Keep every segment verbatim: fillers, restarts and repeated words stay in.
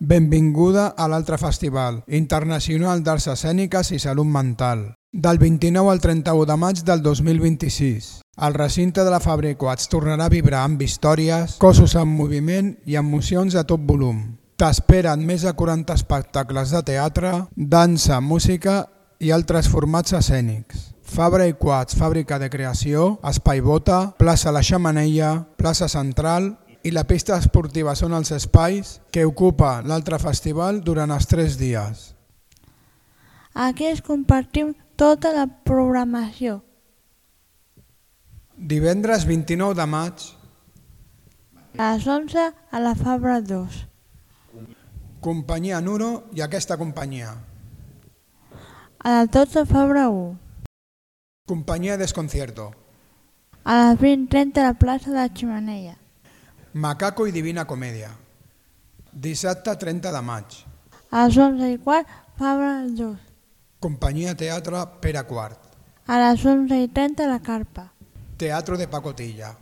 Benvinguda a l'altre Festival Internacional d'Arts Escèniques i Salut Mental, del vint-i-nou al trenta-u de maig del dos mil vint-i-sis. El recinte de la Fabricoats tornarà a vibrar amb històries, cossos en moviment i emocions a tot volum. T'esperen més de quaranta espectacles de teatre, dansa, música i altres formats escènics. Fabra i Coats, fàbrica de creació, Espai Bota, plaça La Xemeneia, plaça Central i la pista esportiva són els espais que ocupa l'altre festival durant els tres dies. Aquí es compartim tota la programació. Divendres vint-i-nou de maig A les onze a la Fabra dos. Companyia Nuro i aquesta companyia. A les dotze Fabra u. Companyia Desconcierto. A les vint trenta a la plaça de la Xemeneia. Macaco i Divina Comèdia. Dissabte trenta de maig. A les onze i quart Fabra dos. Companyia Teatre Pere Quart. A les onze i trenta la Carpa. Teatro de Pacotilla.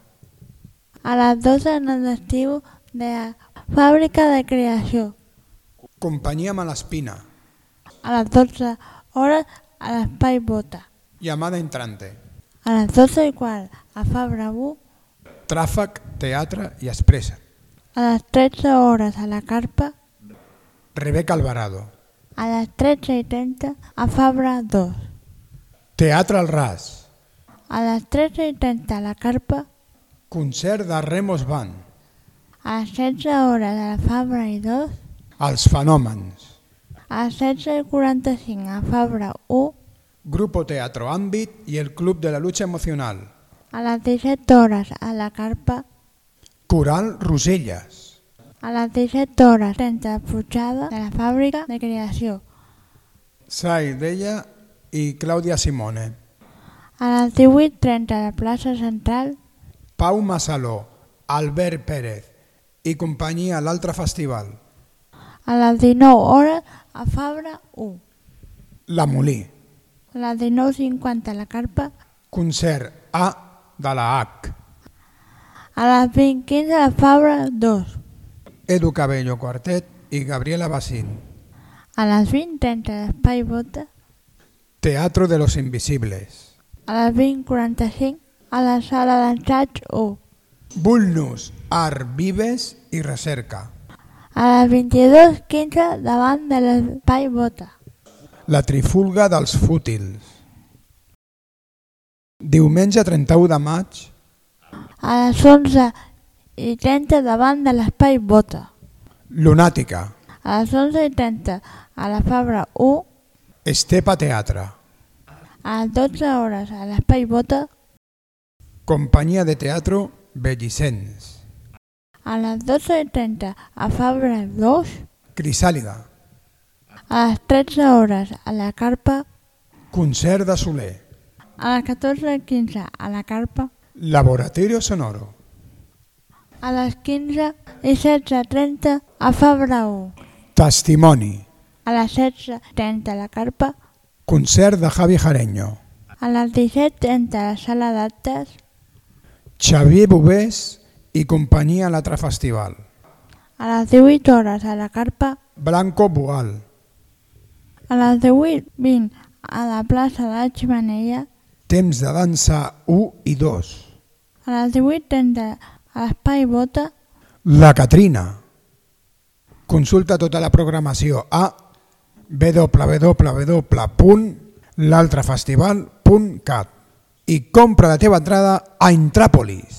A les dotze en el vestíbul de la Fàbrica de Creació. Companyia Malaspina. A les dotze hores a l'Espai Bota. Llamada Entrante. A les dotze i quart a Fabra u. Tràfec, Teatre i Expressa. A les tretze hores a la Carpa. Rebeca Alvarado. A les tretze i trenta a Fabra dos. Teatre al Ras. A les tretze i trenta a la Carpa. Concert de Remos Band. A les setze hores a la Fabra i dos. Els Fenòmens. A les setze i quaranta-cinc a Fabra u. Grupo Teatro Àmbit i el Club de la Lucha Emocional. A les disset hores a la Carpa. Coral Roselles. A les disset hores trenta la Forjada de la Fàbrica de Creació. Sai Della i Clàudia Simone. A les divuit trenta a la plaça Central. Pau Massaló, Albert Pérez i companyia a l'altre festival. A les dinou hores a Fabra u. La Molí. A les dinou cinquanta a la Carpa. Concert A de la H. A les vint quinze a la Fabra dos. Edu Cabello Quartet i Gabriela Bacín. A les vint trenta a l'Espai Bota. Teatro de los Invisibles. A les vint quaranta-cinc a la Sala d'Ensaig u. Bullnus, Art, Vives i Recerca. A les vint-i-dues quinze davant de l'Espai Bota. La Trifulga dels Fútils. Diumenge trenta-u de maig. A les onze i trenta davant de l'Espai Bota. Lunàtica. A les onze i trenta a la Fabra u. Estepa Teatre. A les dotze hores a l'Espai Bota. Companyia de Teatro Bellicens. A les dotze i trenta a Fabra dos. Crisàlida. A les tretze hores a la Carpa. Concert de Soler. A les catorze i quinze a la Carpa. Laboratorio Sonoro. A les quinze i setze trenta a Fabra u. Testimoni. A les setze trenta a la Carpa. Concert de Javi Jareño. A les disset trenta a la Sala d'Actes. Xavier Bovés i companyia a l'altre festival. A les divuit hores a la Carpa. Blanco Boal. A les divuit vint a la plaça de la Xemeneia. Temps de dansa u i dos. A les divuit trenta a l'Espai Bota. La Catrina. Consulta tota la programació a w w w punt l'altrefestival punt cat i compra la teva entrada a Intràpolis.